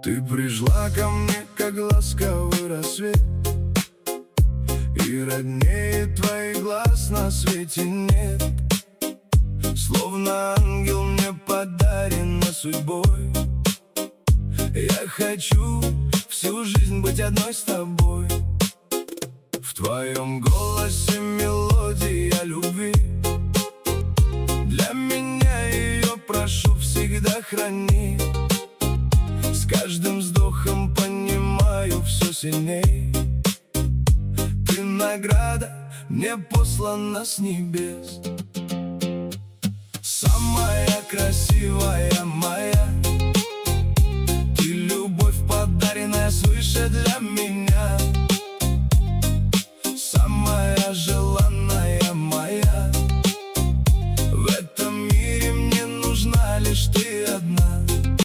Ты пришла ко мне, как ласковый рассвет, и роднее твоих глаз на свете нет. Словно ангел мне подарена судьбой. Я хочу всю жизнь быть одной с тобой. В твоем голосе мелодия любви. Для меня ее прошу всегда храни. С каждым вздохом понимаю все сильней. Ты награда, мне послана с небес. Самая красивая моя,